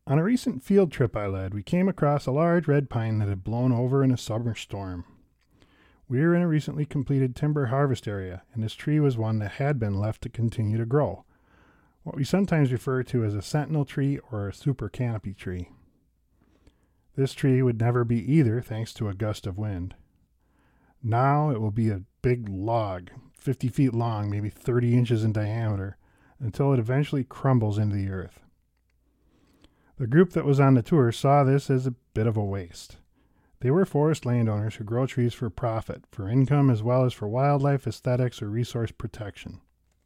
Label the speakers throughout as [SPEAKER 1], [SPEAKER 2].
[SPEAKER 1] On a recent field trip I led, we came across a large red pine that had blown over in a summer storm. We were in a recently completed timber harvest area, and this tree was one that had been left to continue to grow, what we sometimes refer to as a sentinel tree or a super canopy tree. This tree would never be either thanks to a gust of wind. Now it will be a big log, 50 feet long, maybe 30 inches in diameter, until it eventually crumbles into the earth. The group that was on the tour saw this as a bit of a waste. They were forest landowners who grow trees for profit, for income, as well as for wildlife, aesthetics, or resource protection.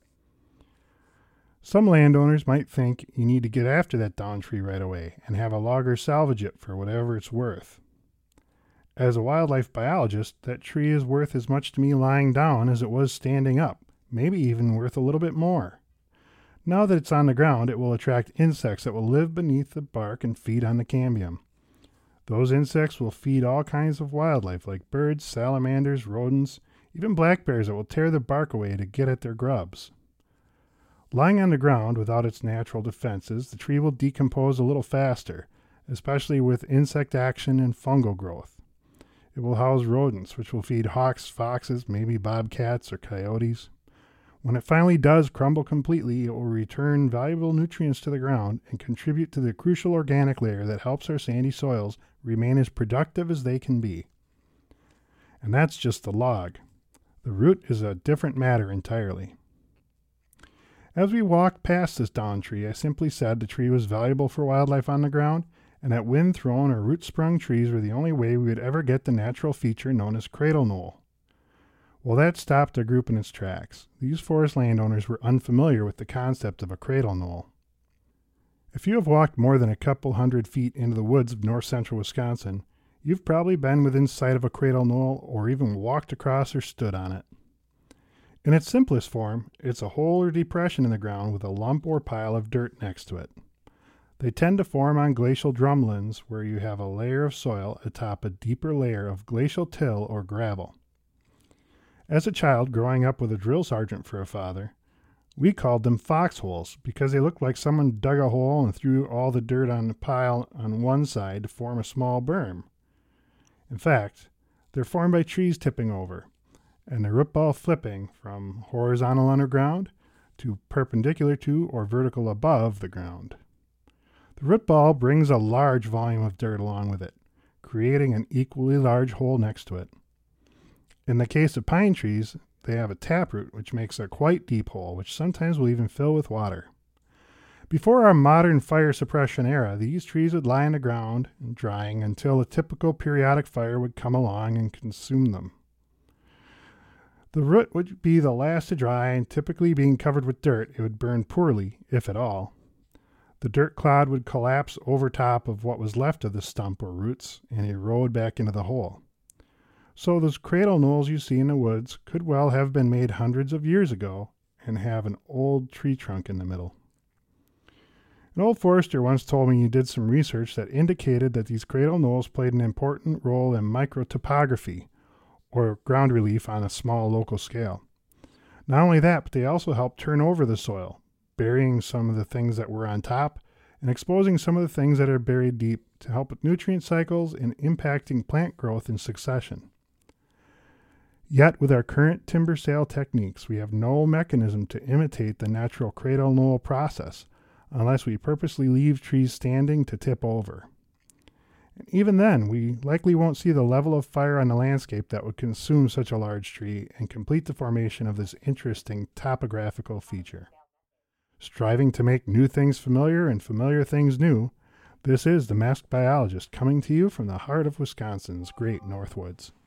[SPEAKER 1] Some landowners might think you need to get after that downed tree right away and have a logger salvage it for whatever it's worth. As a wildlife biologist, that tree is worth as much to me lying down as it was standing up, maybe even worth a little bit more. Now that it's on the ground, it will attract insects that will live beneath the bark and feed on the cambium. Those insects will feed all kinds of wildlife like birds, salamanders, rodents, even black bears that will tear the bark away to get at their grubs. Lying on the ground without its natural defenses, the tree will decompose a little faster, especially with insect action and fungal growth. It will house rodents, which will feed hawks, foxes, maybe bobcats or coyotes. When it finally does crumble completely, it will return valuable nutrients to the ground and contribute to the crucial organic layer that helps our sandy soils remain as productive as they can be. And that's just the log. The root is a different matter entirely. As we walked past this downed tree, I simply said the tree was valuable for wildlife on the ground, and that wind-thrown or root-sprung trees were the only way we would ever get the natural feature known as cradle knoll. Well, that stopped a group in its tracks. These forest landowners were unfamiliar with the concept of a cradle knoll. If you have walked more than a couple hundred feet into the woods of north-central Wisconsin, you've probably been within sight of a cradle knoll or even walked across or stood on it. In its simplest form, it's a hole or depression in the ground with a lump or pile of dirt next to it. They tend to form on glacial drumlins where you have a layer of soil atop a deeper layer of glacial till or gravel. As a child growing up with a drill sergeant for a father, we called them foxholes because they looked like someone dug a hole and threw all the dirt on the pile on one side to form a small berm. In fact, they're formed by trees tipping over and the root ball flipping from horizontal underground to perpendicular to or vertical above the ground. The root ball brings a large volume of dirt along with it, creating an equally large hole next to it. In the case of pine trees, they have a taproot, which makes a quite deep hole, which sometimes will even fill with water. Before our modern fire suppression era, these trees would lie on the ground, drying until a typical periodic fire would come along and consume them. The root would be the last to dry, and typically being covered with dirt, it would burn poorly, if at all. The dirt clod would collapse over top of what was left of the stump or roots and erode back into the hole. So those cradle knolls you see in the woods could well have been made hundreds of years ago and have an old tree trunk in the middle. An old forester once told me he did some research that indicated that these cradle knolls played an important role in microtopography, or ground relief on a small local scale. Not only that, but they also helped turn over the soil, burying some of the things that were on top and exposing some of the things that are buried deep to help with nutrient cycles and impacting plant growth in succession. Yet, with our current timber sale techniques, we have no mechanism to imitate the natural cradle knoll process unless we purposely leave trees standing to tip over. And even then, we likely won't see the level of fire on the landscape that would consume such a large tree and complete the formation of this interesting topographical feature. Striving to make new things familiar and familiar things new, this is The Masked Biologist coming to you from the heart of Wisconsin's great Northwoods.